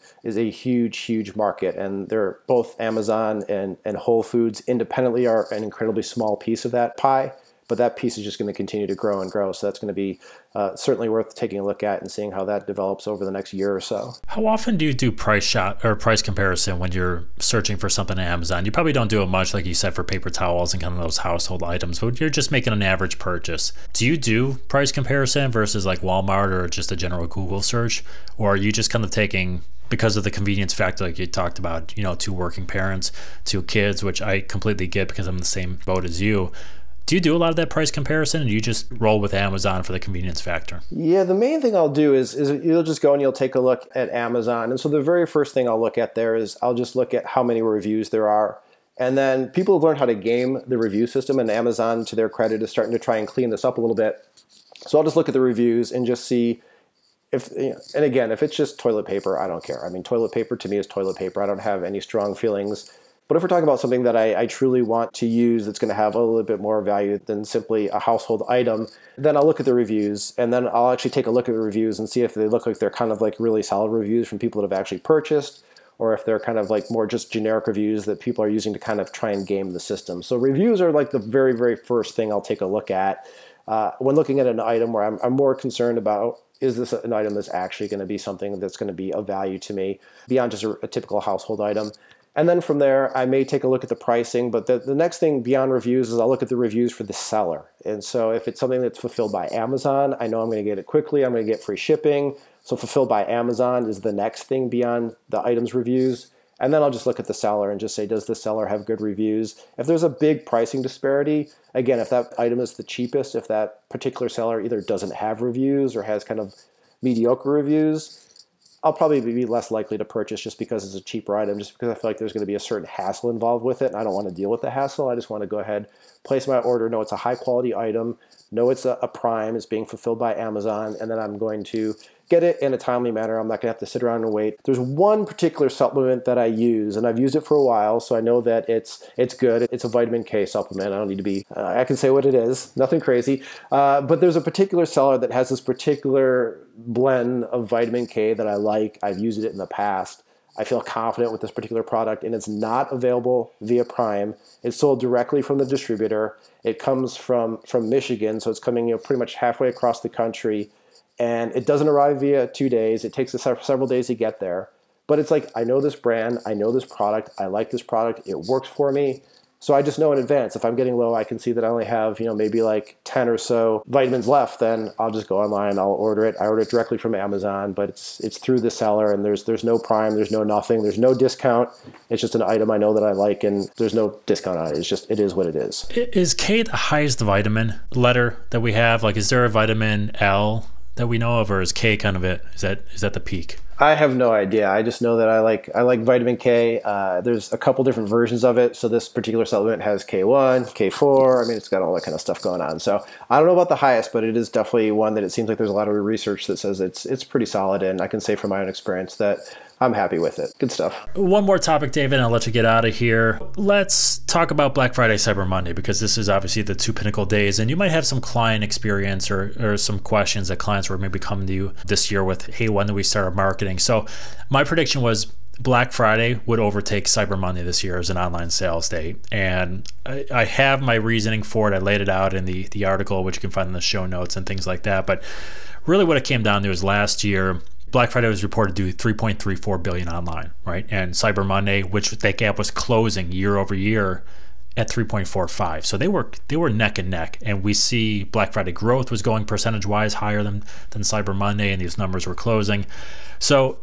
huge market, and they're both Amazon and Whole Foods independently are an incredibly small piece of that pie, but that piece is just going to continue to grow and grow. So that's going to be certainly worth taking a look at and seeing how that develops over the next year or so. How often do you do price comparison when you're searching for something on Amazon? You probably don't do it much, like you said, for paper towels and kind of those household items, but you're just making an average purchase. Do you do price comparison versus like Walmart or just a general Google search? Or are you just kind of taking, because of the convenience factor, like you talked about, two working parents, 2 kids, which I completely get because I'm in the same boat as you. Do you do a lot of that price comparison, and you just roll with Amazon for the convenience factor? Yeah, the main thing I'll do is you'll just go and you'll take a look at Amazon. And so the very first thing I'll look at there is I'll just look at how many reviews there are. And then people have learned how to game the review system, and Amazon, to their credit, is starting to try and clean this up a little bit. So I'll just look at the reviews and just see if, and again, if it's just toilet paper, I don't care. I mean, toilet paper to me is toilet paper. I don't have any strong feelings. But if we're talking about something that I truly want to use that's going to have a little bit more value than simply a household item, then I'll look at the reviews, and then I'll actually take a look at the reviews and see if they look like they're kind of like really solid reviews from people that have actually purchased, or if they're kind of like more just generic reviews that people are using to kind of try and game the system. So reviews are like the very, very first thing I'll take a look at when looking at an item where I'm more concerned about, is this an item that's actually going to be something that's going to be of value to me beyond just a typical household item. And then from there, I may take a look at the pricing, but the next thing beyond reviews is I'll look at the reviews for the seller. And so if it's something that's fulfilled by Amazon, I know I'm going to get it quickly. I'm going to get free shipping. So fulfilled by Amazon is the next thing beyond the item's reviews. And then I'll just look at the seller and just say, does the seller have good reviews? If there's a big pricing disparity, again, if that item is the cheapest, if that particular seller either doesn't have reviews or has kind of mediocre reviews, I'll probably be less likely to purchase just because it's a cheaper item, just because I feel like there's going to be a certain hassle involved with it, and I don't want to deal with the hassle. I just want to go ahead, place my order, know it's a high-quality item, know it's a Prime, it's being fulfilled by Amazon, and then I'm going to get it in a timely manner. I'm not going to have to sit around and wait. There's one particular supplement that I use, and I've used it for a while, so I know that it's good. It's a vitamin K supplement. I don't need to be, I can say what it is, nothing crazy. But there's a particular seller that has this particular blend of vitamin K that I like. I've used it in the past. I feel confident with this particular product, and it's not available via Prime. It's sold directly from the distributor. It comes from Michigan, so it's coming pretty much halfway across the country. And it doesn't arrive via 2 days. It takes us several days to get there. But it's like, I know this brand, I know this product, I like this product, it works for me. So I just know in advance, if I'm getting low, I can see that I only have, maybe like 10 or so vitamins left, then I'll just go online, I'll order it. I order it directly from Amazon, but it's through the seller, and there's no Prime, there's no nothing, there's no discount. It's just an item I know that I like, and there's no discount on it. It is what it is. Is K the highest vitamin letter that we have? Like, is there a vitamin L that we know of, or is K kind of it? Is that the peak? I have no idea. I just know that I like vitamin K. There's a couple different versions of it. So this particular supplement has K1, K4. I mean, it's got all that kind of stuff going on. So I don't know about the highest, but it is definitely one that it seems like there's a lot of research that says it's pretty solid. And I can say from my own experience that I'm happy with it. Good stuff. One more topic, David, and I'll let you get out of here. Let's talk about Black Friday, Cyber Monday, because this is obviously the 2 pinnacle days, and you might have some client experience or some questions that clients were maybe coming to you this year with, hey, when do we start our marketing? So my prediction was Black Friday would overtake Cyber Monday this year as an online sales day. And I have my reasoning for it. I laid it out in the article, which you can find in the show notes and things like that. But really what it came down to is last year, Black Friday was reported to do $3.34 billion online, right? And Cyber Monday, which that gap was closing year over year at 3.45. So they were neck and neck. And we see Black Friday growth was going percentage-wise higher than Cyber Monday, and these numbers were closing. So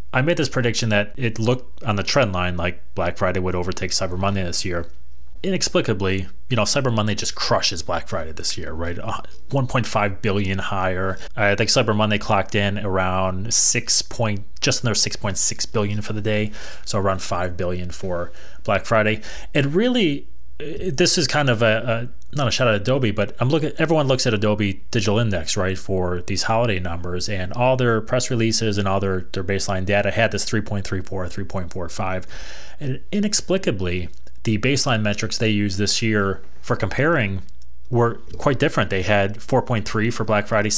I made this prediction that it looked on the trend line like Black Friday would overtake Cyber Monday this year. Inexplicably, Cyber Monday just crushes Black Friday this year, right? 1.5 billion higher. I think Cyber Monday clocked in around just under 6.6 billion for the day, so around 5 billion for Black Friday. And really, this is kind of not a shot at Adobe, but everyone looks at Adobe Digital Index, right, for these holiday numbers, and all their press releases and all their baseline data had this 3.34, 3.45, and inexplicably, the baseline metrics they used this year for comparing were quite different. They had 4.3 for Black Friday,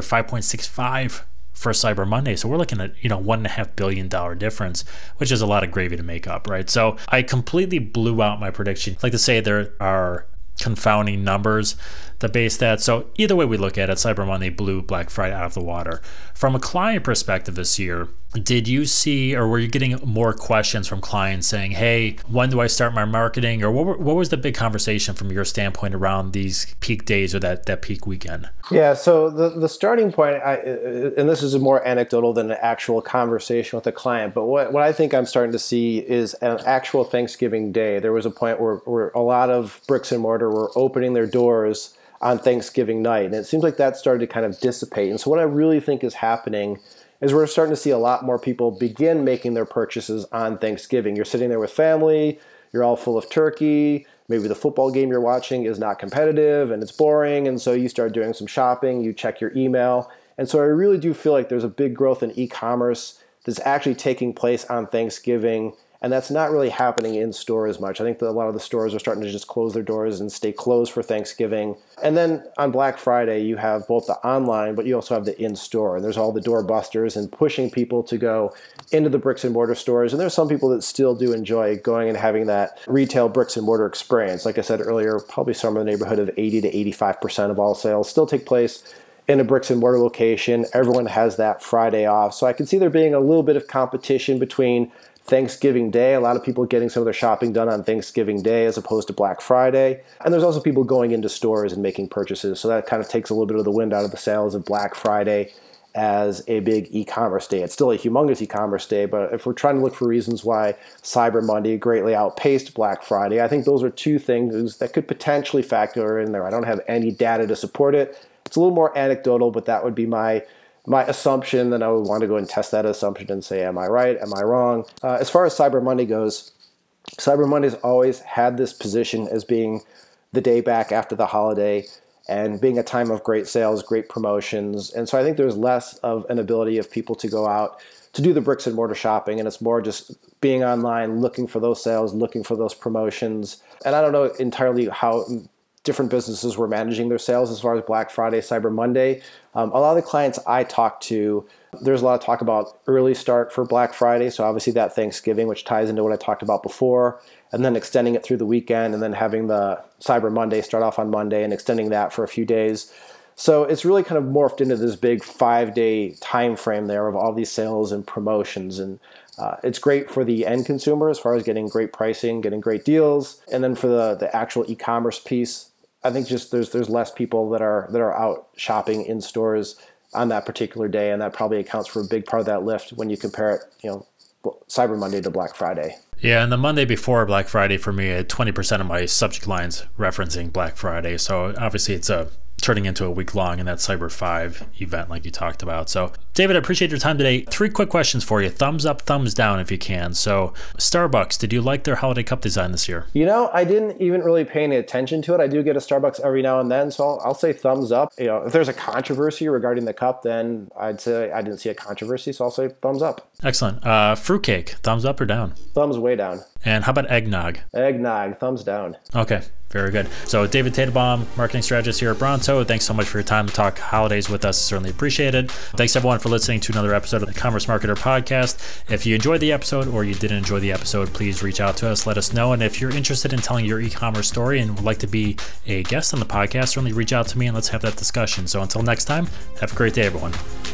5.65 for Cyber Monday. So we're looking at, $1.5 billion difference, which is a lot of gravy to make up, right? So I completely blew out my prediction. I'd like to say there are confounding numbers that base that. So either way we look at it, Cyber Monday blew Black Friday out of the water. From a client perspective this year, did you see, or were you getting more questions from clients saying, hey, when do I start my marketing? Or what was the big conversation from your standpoint around these peak days or that peak weekend? Yeah, so the starting point, and this is more anecdotal than an actual conversation with a client, but what I think I'm starting to see is an actual Thanksgiving day. There was a point where a lot of bricks and mortar were opening their doors on Thanksgiving night, and it seems like that started to kind of dissipate. And so what I really think is happening is we're starting to see a lot more people begin making their purchases on Thanksgiving. You're sitting there with family, you're all full of turkey, maybe the football game you're watching is not competitive and it's boring, and so you start doing some shopping, you check your email. And so I really do feel like there's a big growth in e-commerce that's actually taking place on Thanksgiving, and that's not really happening in store as much. I think that a lot of the stores are starting to just close their doors and stay closed for Thanksgiving. And then on Black Friday, you have both the online, but you also have the in-store. And there's all the doorbusters and pushing people to go into the bricks and mortar stores. And there's some people that still do enjoy going and having that retail bricks and mortar experience. Like I said earlier, probably somewhere in the neighborhood of 80 to 85% of all sales still take place in a bricks and mortar location. Everyone has that Friday off. So I can see there being a little bit of competition between Thanksgiving Day, a lot of people getting some of their shopping done on Thanksgiving Day as opposed to Black Friday. And there's also people going into stores and making purchases. So that kind of takes a little bit of the wind out of the sails of Black Friday as a big e-commerce day. It's still a humongous e-commerce day, but if we're trying to look for reasons why Cyber Monday greatly outpaced Black Friday, I think those are two things that could potentially factor in there. I don't have any data to support it. It's a little more anecdotal, but that would be my assumption. Then I would want to go and test that assumption and say, am I right? Am I wrong? As far as Cyber Monday goes, Cyber Monday's always had this position as being the day back after the holiday and being a time of great sales, great promotions. And so I think there's less of an ability of people to go out to do the bricks and mortar shopping, and it's more just being online, looking for those sales, looking for those promotions. And I don't know entirely how different businesses were managing their sales as far as Black Friday, Cyber Monday. A lot of the clients I talk to, there's a lot of talk about early start for Black Friday. So obviously that Thanksgiving, which ties into what I talked about before, and then extending it through the weekend, and then having the Cyber Monday start off on Monday and extending that for a few days. So it's really kind of morphed into this big 5-day time frame there of all these sales and promotions. And it's great for the end consumer as far as getting great pricing, getting great deals. And then for the actual e-commerce piece, I think just there's less people that are out shopping in stores on that particular day, and that probably accounts for a big part of that lift when you compare it, Cyber Monday to Black Friday. Yeah, and the Monday before Black Friday for me, I had 20% of my subject lines referencing Black Friday. So obviously it's turning into a week long in that Cyber 5 event like you talked about. So David, I appreciate your time today. 3 quick questions for you. Thumbs up, thumbs down if you can. So Starbucks, did you like their holiday cup design this year? I didn't even really pay any attention to it. I do get a Starbucks every now and then, so I'll say thumbs up. If there's a controversy regarding the cup, then I'd say I didn't see a controversy, so I'll say thumbs up. Excellent. Fruitcake, thumbs up or down? Thumbs way down. And how about eggnog? Eggnog, thumbs down. Okay, very good. So David Tatebaum, marketing strategist here at Bronto. Thanks so much for your time to talk holidays with us. Certainly appreciate it. Thanks everyone for listening to another episode of the Commerce Marketer Podcast. If you enjoyed the episode or you didn't enjoy the episode, please reach out to us, let us know. And if you're interested in telling your e-commerce story and would like to be a guest on the podcast, certainly reach out to me and let's have that discussion. So until next time, have a great day, everyone.